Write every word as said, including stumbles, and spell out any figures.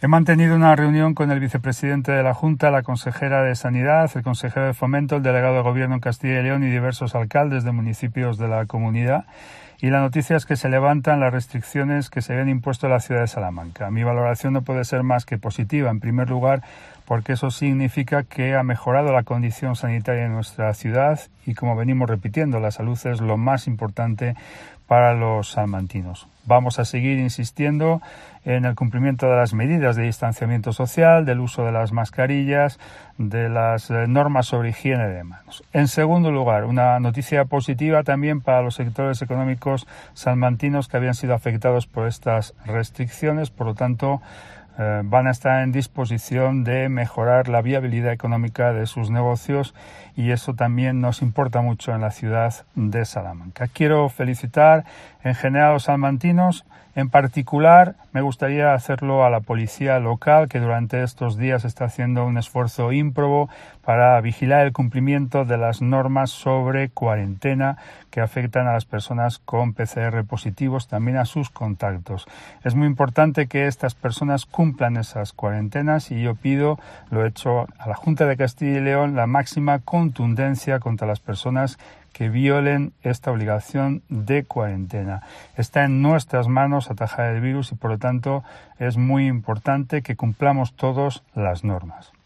He mantenido una reunión con el vicepresidente de la Junta, la consejera de Sanidad, el consejero de Fomento, el delegado de Gobierno en Castilla y León y diversos alcaldes de municipios de la comunidad. Y la noticia es que se levantan las restricciones que se habían impuesto en la ciudad de Salamanca. Mi valoración no puede ser más que positiva, en primer lugar, porque eso significa que ha mejorado la condición sanitaria en nuestra ciudad y, como venimos repitiendo, la salud es lo más importante para los salmantinos. Vamos a seguir insistiendo en el cumplimiento de las medidas de distanciamiento social, del uso de las mascarillas, de las normas sobre higiene de manos. En segundo lugar, una noticia positiva también para los sectores económicos salmantinos que habían sido afectados por estas restricciones, por lo tanto, Eh, van a estar en disposición de mejorar la viabilidad económica de sus negocios y eso también nos importa mucho en la ciudad de Salamanca. Quiero felicitar en general a los salmantinos. En particular, me gustaría hacerlo a la policía local, que durante estos días está haciendo un esfuerzo ímprobo para vigilar el cumplimiento de las normas sobre cuarentena que afectan a las personas con P C R positivos, también a sus contactos. Es muy importante que estas personas cumplan esas cuarentenas y yo pido, lo he hecho a la Junta de Castilla y León, la máxima contundencia contra las personas que violen esta obligación de cuarentena. Está en nuestras manos atajar el virus y, por lo tanto, es muy importante que cumplamos todos las normas.